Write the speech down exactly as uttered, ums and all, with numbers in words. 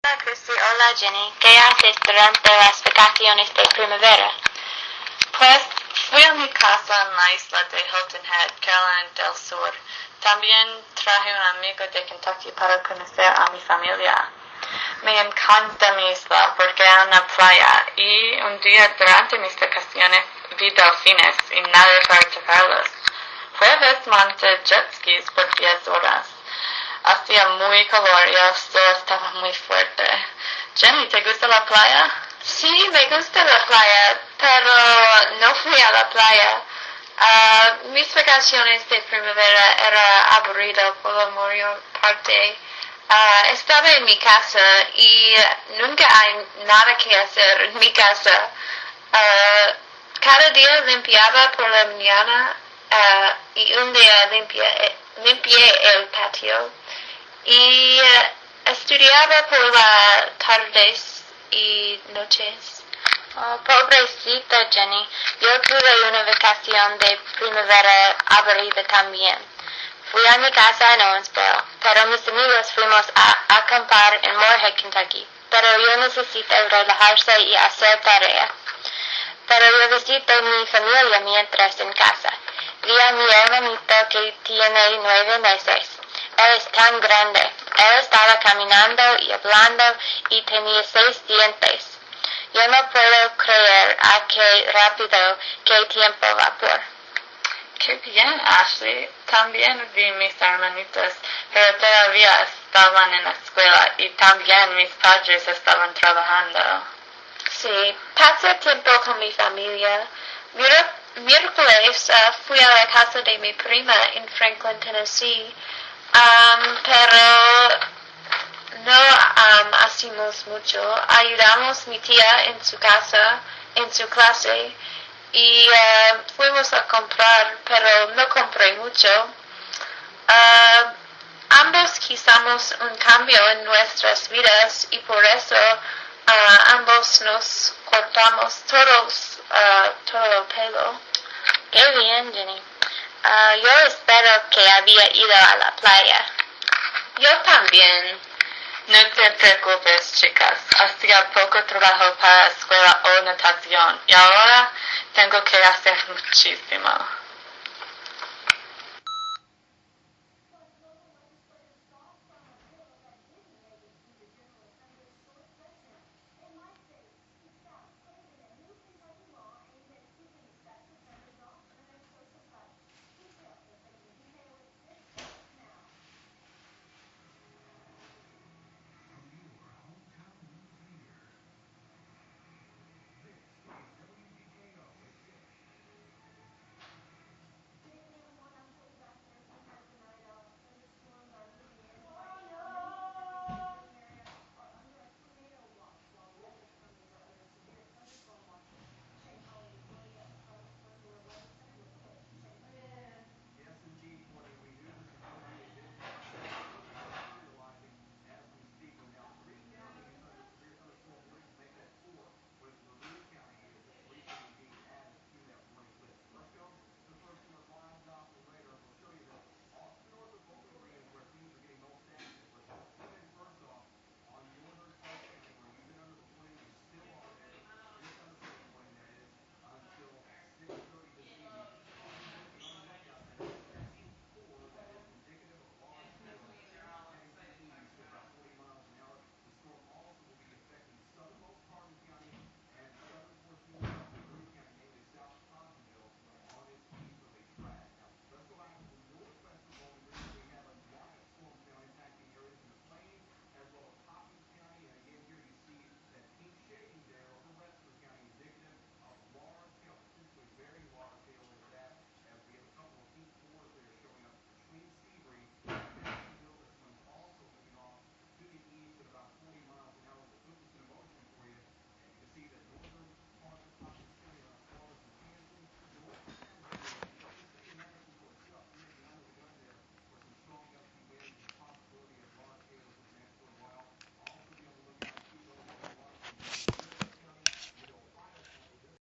Hola Christy, hola Jenny, ¿qué haces durante las vacaciones de primavera? Pues fui a mi casa en la isla de Hilton Head, Carolina del Sur. También traje un amigo de Kentucky para conocer a mi familia. Me encanta mi isla porque hay una playa y un día durante mis vacaciones vi delfines y nadé para tocarlos. Jueves monté jet skis por diez horas. Hacía muy calor y el sol estaba muy fuerte. Jenny, ¿te gusta la playa? Sí, me gusta la playa, pero no fui a la playa. Uh, mis vacaciones de primavera era aburrido por la mayor parte. Uh, estaba en mi casa y nunca hay nada que hacer en mi casa. Uh, cada día limpiaba por la mañana uh, y un día limpié, limpié el patio y uh, estudiaba por las tardes y noches. Oh, pobrecita Jenny, yo tuve una vacación de primavera aburrida también. Fui a mi casa en Owensboro, pero mis amigos fuimos a acampar en Moorhead, Kentucky. Pero yo necesito relajarse y hacer tarea. Pero yo visité mi familia mientras en casa. Vi a mi hermanito que tiene nueve meses. Él es tan grande. Él estaba caminando y hablando y tenía seis dientes. Yo no puedo creer a qué rápido, qué tiempo va por. Qué bien, Ashley. También vi mis hermanitos, pero todavía estaban en la escuela y también mis padres estaban trabajando. Sí, pasé tiempo con mi familia. Miércoles uh, fui a la casa de mi prima en Franklin, Tennessee, um, pero no um, hacemos mucho. Ayudamos a mi tía en su casa, en su clase, y uh, fuimos a comprar, pero no compré mucho. Uh, ambos quisimos un cambio en nuestras vidas y por eso uh, ambos nos cortamos todos, uh, todo el pelo. Qué bien, Jenny. Uh, yo espero que había ido a la playa. Yo también. No te preocupes, chicas. Hacía poco trabajo para la escuela o natación y ahora tengo que hacer muchísimo.